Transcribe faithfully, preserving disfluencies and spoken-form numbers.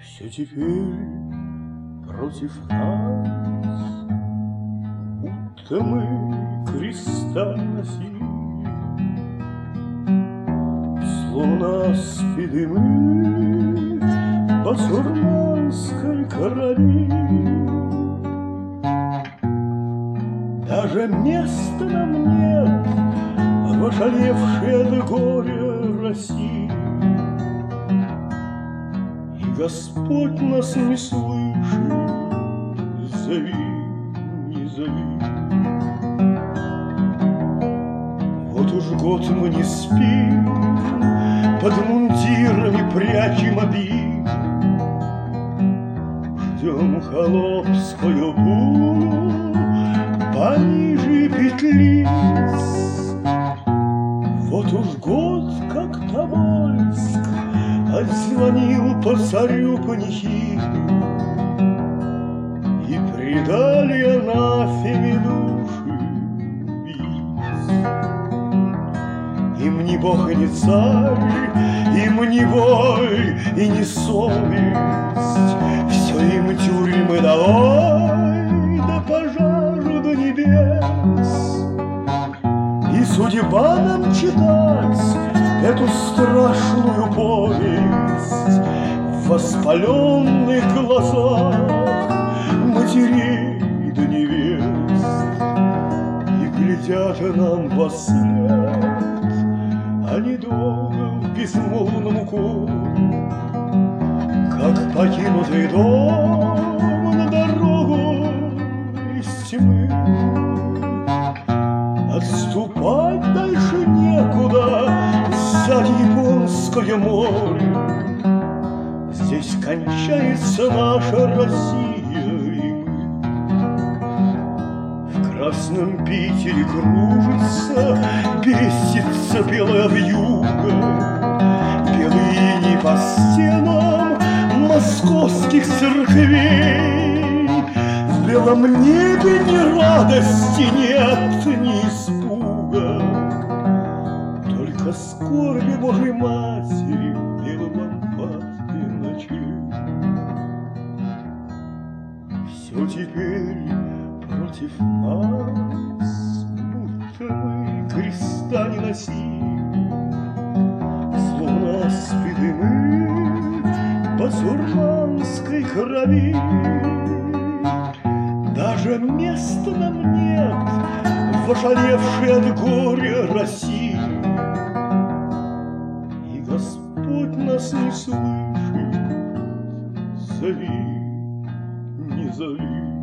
Все теперь против нас, будто мы креста носили, словно спиды мы басурманской короли. Даже места нам нет в ошалевшей от горя России. И Господь нас не слышит, зови, не зови. Вот уж год мы не спим, под мундирами прячем обид, ждем холопскую бурю пониже петлиц. Вот уж год, как Тобольск отзвонил по царю панихиду, и предали анафеме души убийц. Им ни Бог и ни царь, им ни боль и ни совесть, все им тюрьмы долой, да пожару до небес. И судьба нам читать эту страшную повесть в воспаленных глазах матерей да невест. И глядят нам вослед они долго в безмолвном укоре, как покинутый дом на дорогу из тьмы. Отступать дальше некуда, сзади Японское море. Здесь кончается наша Россия, и мы в красном Питере кружится, бесится белая вьюга. Белые не по стенам московских церквей. В белом небе ни радости нет, ни испуга, только скорби Божьей Матери в белой лампадке ночей. Все теперь против нас, будто мы креста не носили, словно спиды мы басурманской крови. Даже места нам нет в ошалевшей от горя России. И Господь нас не слышит, зови, не зови.